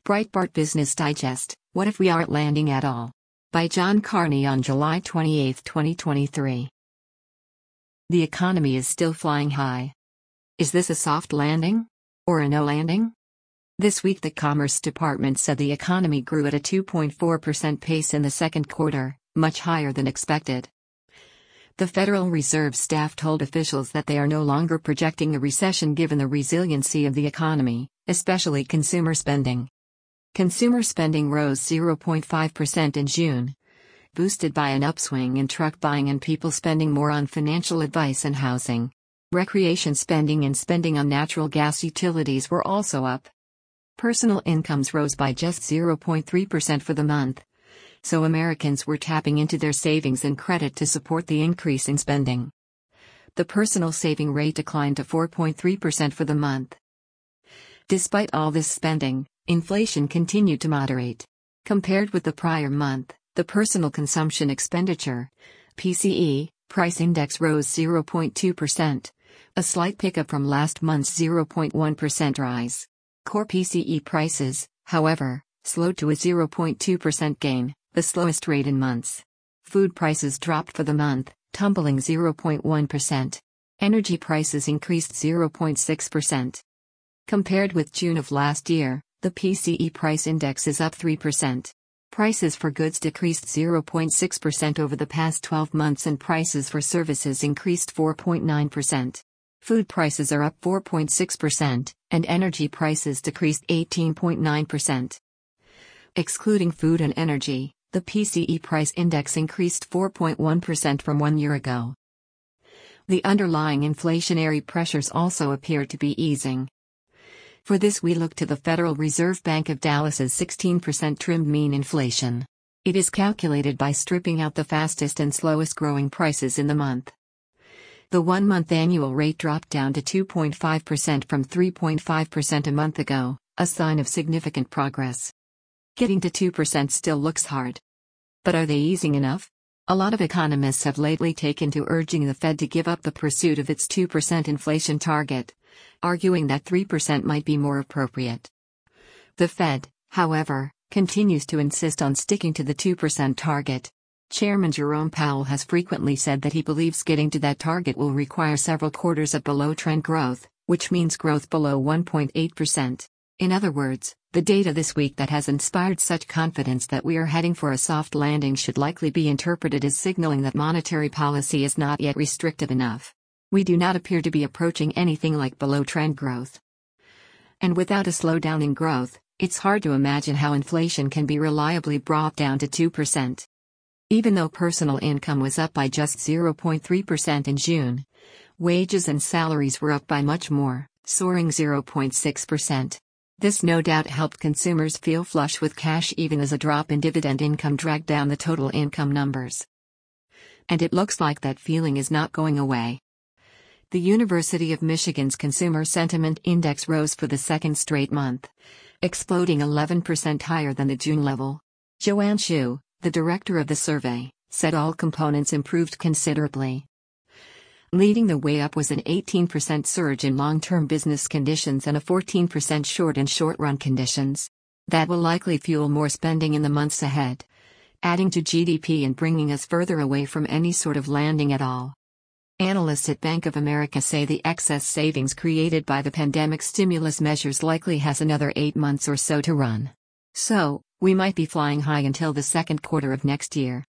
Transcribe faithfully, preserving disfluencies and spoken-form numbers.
Breitbart Business Digest, What If We Aren't Landing at All? By John Carney on July twenty-eighth, twenty twenty-three. The economy is still flying high. Is this a soft landing? Or a no landing? This week the Commerce Department said the economy grew at a two point four percent pace in the second quarter, much higher than expected. The Federal Reserve staff told officials that they are no longer projecting a recession given the resiliency of the economy, especially consumer spending. Consumer spending rose zero point five percent in June, boosted by an upswing in truck buying and people spending more on financial advice and housing. Recreation spending and spending on natural gas utilities were also up. Personal incomes rose by just zero point three percent for the month, so Americans were tapping into their savings and credit to support the increase in spending. The personal saving rate declined to four point three percent for the month. Despite all this spending, inflation continued to moderate. Compared with the prior month, the Personal Consumption Expenditure (P C E) price index rose zero point two percent, a slight pickup from last month's zero point one percent rise. Core P C E prices, however, slowed to a zero point two percent gain, the slowest rate in months. Food prices dropped for the month, tumbling zero point one percent. Energy prices increased zero point six percent. Compared with June of last year, the P C E price index is up three percent. Prices for goods decreased zero point six percent over the past twelve months and prices for services increased four point nine percent. Food prices are up four point six percent, and energy prices decreased eighteen point nine percent. Excluding food and energy, the P C E price index increased four point one percent from one year ago. The underlying inflationary pressures also appear to be easing. For this we look to the Federal Reserve Bank of Dallas's sixteen percent trimmed mean inflation. It is calculated by stripping out the fastest and slowest growing prices in the month. The one-month annual rate dropped down to two point five percent from three point five percent a month ago, a sign of significant progress. Getting to two percent still looks hard. But are they easing enough? A lot of economists have lately taken to urging the Fed to give up the pursuit of its two percent inflation target, arguing that three percent might be more appropriate. The Fed, however, continues to insist on sticking to the two percent target. Chairman Jerome Powell has frequently said that he believes getting to that target will require several quarters of below-trend growth, which means growth below one point eight percent. In other words, the data this week that has inspired such confidence that we are heading for a soft landing should likely be interpreted as signaling that monetary policy is not yet restrictive enough. We do not appear to be approaching anything like below-trend growth. And without a slowdown in growth, it's hard to imagine how inflation can be reliably brought down to two percent. Even though personal income was up by just zero point three percent in June, wages and salaries were up by much more, soaring zero point six percent. This no doubt helped consumers feel flush with cash even as a drop in dividend income dragged down the total income numbers. And it looks like that feeling is not going away. The University of Michigan's Consumer Sentiment Index rose for the second straight month, exploding eleven percent higher than the June level. Joanne Shu, the director of the survey, said all components improved considerably. Leading the way up was an eighteen percent surge in long-term business conditions and a fourteen percent short in short-run conditions. That will likely fuel more spending in the months ahead, adding to G D P and bringing us further away from any sort of landing at all. Analysts at Bank of America say the excess savings created by the pandemic stimulus measures likely has another eight months or so to run. So, we might be flying high until the second quarter of next year.